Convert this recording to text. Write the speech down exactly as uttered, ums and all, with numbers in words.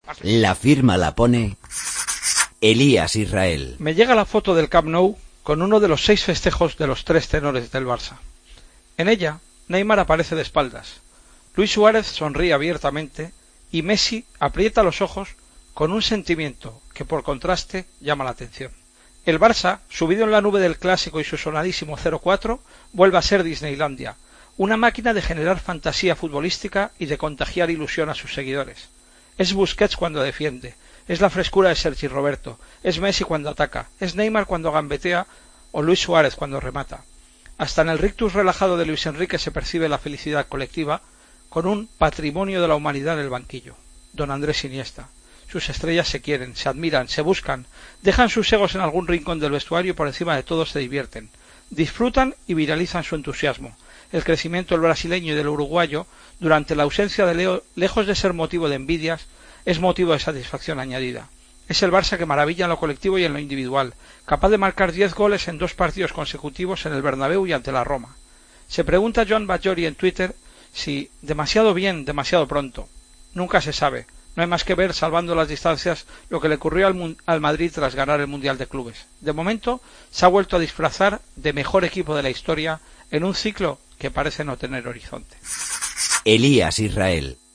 La firma la pone Elías Israel. Me llega la foto del Camp Nou con uno de los seis festejos de los tres tenores del Barça. En ella, Neymar aparece de espaldas, Luis Suárez sonríe abiertamente y Messi aprieta los ojos con un sentimiento que, por contraste, llama la atención. El Barça, subido en la nube del clásico y su sonadísimo cero cuatro, vuelve a ser Disneylandia, una máquina de generar fantasía futbolística y de contagiar ilusión a sus seguidores. Es Busquets cuando defiende, es la frescura de Sergi Roberto, es Messi cuando ataca, es Neymar cuando gambetea o Luis Suárez cuando remata. Hasta en el rictus relajado de Luis Enrique se percibe la felicidad colectiva, con un patrimonio de la humanidad en el banquillo, don Andrés Iniesta. Sus estrellas se quieren, se admiran, se buscan, dejan sus egos en algún rincón del vestuario y por encima de todo se divierten, disfrutan y viralizan su entusiasmo. El crecimiento del brasileño y del uruguayo, durante la ausencia de Leo, lejos de ser motivo de envidias, es motivo de satisfacción añadida. Es el Barça que maravilla en lo colectivo y en lo individual, capaz de marcar diez goles en dos partidos consecutivos en el Bernabéu y ante la Roma. Se pregunta Joan Bajori en Twitter si demasiado bien, demasiado pronto. Nunca se sabe. No hay más que ver, salvando las distancias, lo que le ocurrió al, al Madrid tras ganar el Mundial de Clubes. De momento, se ha vuelto a disfrazar de mejor equipo de la historia en un ciclo que parece no tener horizonte. Elías Israel.